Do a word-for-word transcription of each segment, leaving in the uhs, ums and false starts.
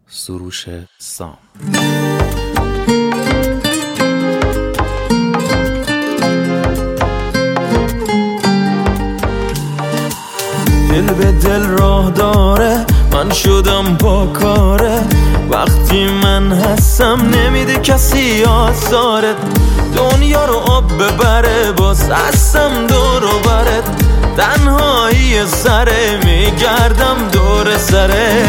سروش سام. دل به دل راه داره، من شدم با کاره. وقتی من هستم نمیده کسی آثارت. دنیا رو آب ببره، باز هستم دور و برت. تنهایی سره میگردم دور سره.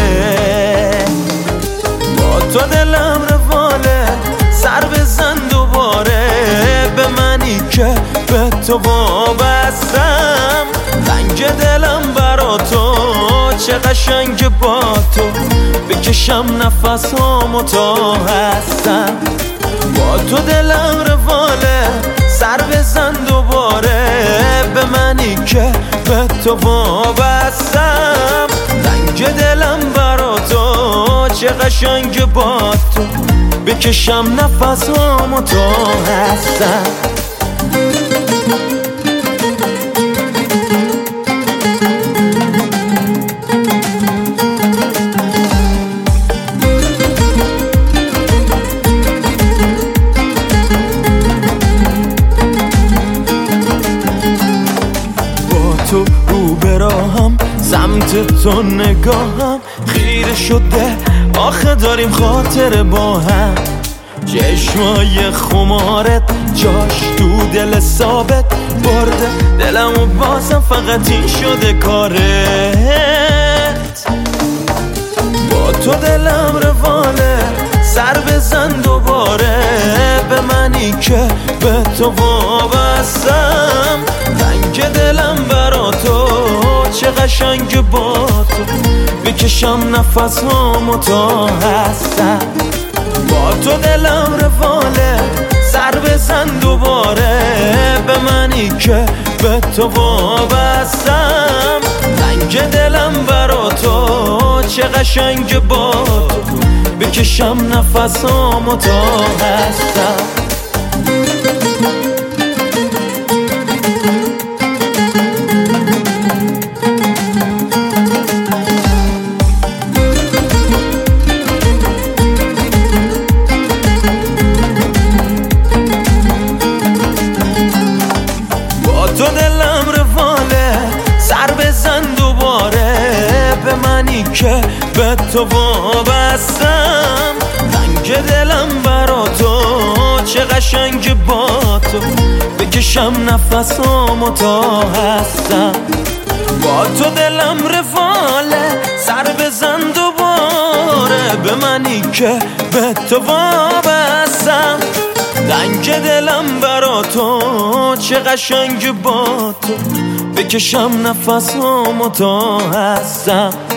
با تو دلم رواله، سر بزن دوباره به منی که به تو وابستم. رنگ دلم برا تو چه قشنگ، با تو بکشم نفسامو تا هستم. با تو دلم رواله، سر بزن دوباره به منی که به تو وابستم. رنگ دلم برا تو چه قشنگ، با تو بکشم نفسامو تا هستم. تو رو براهم، سمت تو نگاهم خیره شده. آخه داریم خاطر با هم. چشمای خمارت جاش تو دل ثابت برده دلم و بازم فقط این شده کارت. با تو دلم رواله، سر بزن دوباره به منی که به تو وابستم. رنگ دلم برا تو چه قشنگ، با تو بکشم نفسامو تا هستم. با تو دلم رواله، سر بزن دوباره به منی که به تو وابستم. رنگ دلم برا تو چه قشنگ، با تو بکشم نفسامو تا هستم. تو دلم رواله، سر بزن دوباره به منی که به تو وابستم. رنگ دلم برا تو چه قشنگ، با تو بکشم نفسامو تا هستم. با تو دلم رواله، سر بزن دوباره به منی که به تو وابستم. رنگ دلم برا تو چه قشنگ، با تو بکشم نفسامو تا هستم.